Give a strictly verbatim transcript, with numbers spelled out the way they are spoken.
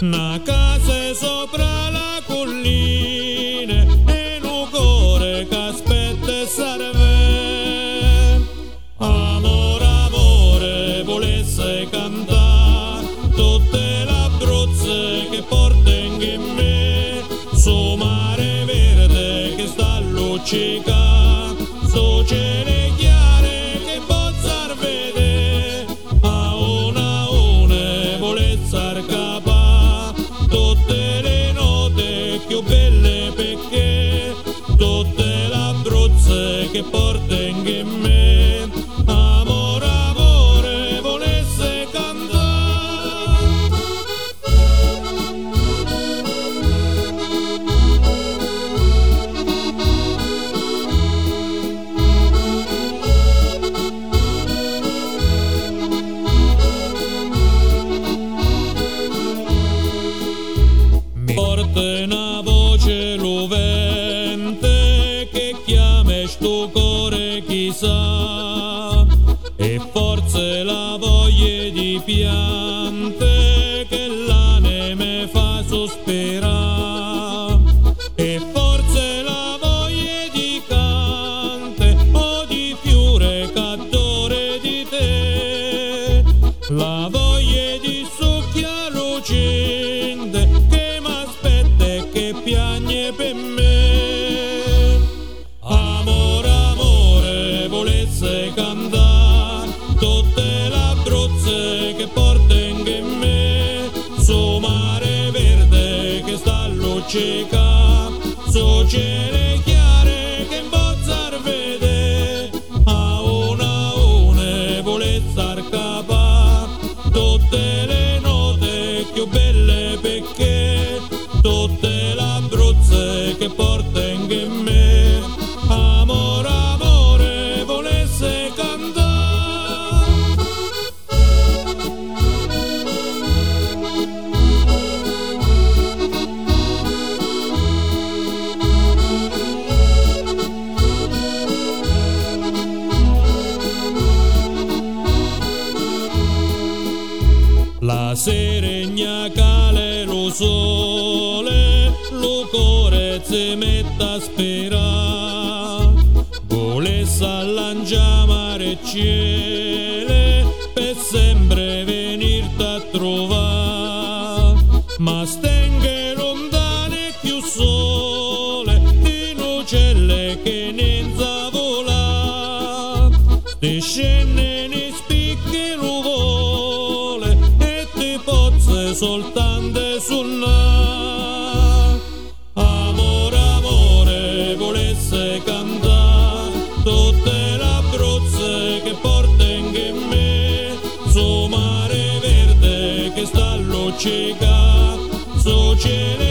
Una casa sopra la collina e un cuore che aspetta e serve. Amore, amore, volesse cantare tutte le bruzze che porten in me. Su mare verde che sta a luccica, su cielo chiare che pozzar vede. A una una volesse arcapa tutte le note più belle, perché tutte le bruzze che porten in me. Amore, amore, volesse cantare. Mi porta una voce lovente che chiama sto cuore chissà, e forse la voglia di piante che l'anima fa sospirare, e forse la voglia di cante o di fiore cattore di te, la voglia di succhia lucente che m'aspetta e che piagne per me. Amore, amore, volesse cantare tutte le bruzze che porten in me. Su mare verde che sta a luccica, su cielo chiare che imbozzar vede. A una una volesse arcapa tutte le note più belle, perché tutte le bruzze che porten in me. Amore, amore, volesse cantare. La seregna cale lo sole, lo cuore si mette a sperare. Volesse lanciare cielo per sempre venirti a trovare, ma stenghe lontane più sole di uccelli che non sa volare. Ti scende ne spicchi lo vole e ti pozze soltanto suonare. Amore, amore, volesse cantare tutte le bruzze che porten in me. Su mare verde che sta a luccica, su cielo